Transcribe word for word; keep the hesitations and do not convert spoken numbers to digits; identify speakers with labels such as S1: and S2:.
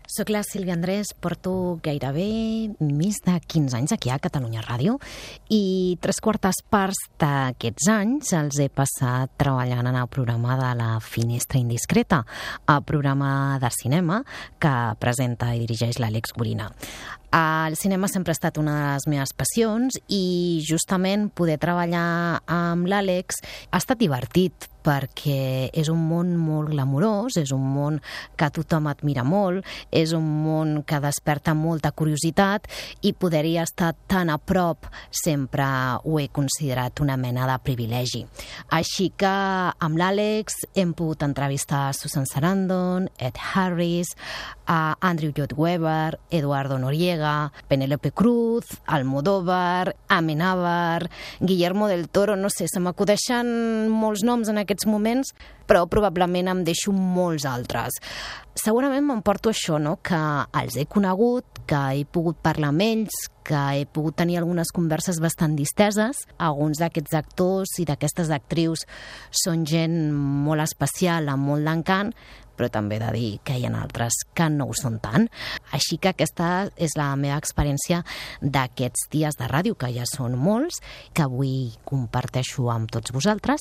S1: Soc la Sílvia Andrés, porto gairebé més de quinze anys aquí a Catalunya Ràdio i tres quartes parts d'aquests anys els he passat treballant en el programa de La Finestra Indiscreta, el programa de cinema que presenta i dirigeix l'Àlex Gorina. El cinema sempre ha estat una de les meves passions i justament poder treballar amb l'Àlex ha estat divertit perquè és un món molt glamurós, és un món que tothom admira molt, és un món que desperta molta curiositat i poder-hi estar tan a prop sempre ho he considerat una mena de privilegi. Així que amb l'Àlex hem pogut entrevistar Susan Sarandon, Ed Harris, a Andrew Lloyd Webber, Eduardo Noriega, Penélope Cruz, Almodóvar, Amenábar, Guillermo del Toro, no sé, se m'acudeixen molts noms en aquests moments, però probablement em deixo molts altres. Segurament m'emporto això, no?, que els he conegut, que he pogut parlar amb ells, que he pogut tenir algunes converses bastant disteses. Alguns d'aquests actors i d'aquestes actrius són gent molt especial, amb molt d'encant, però també he de dir que hi ha altres que no ho són tant. Així que aquesta és la meva experiència d'aquests dies de ràdio, que ja són molts, que avui comparteixo amb tots vosaltres.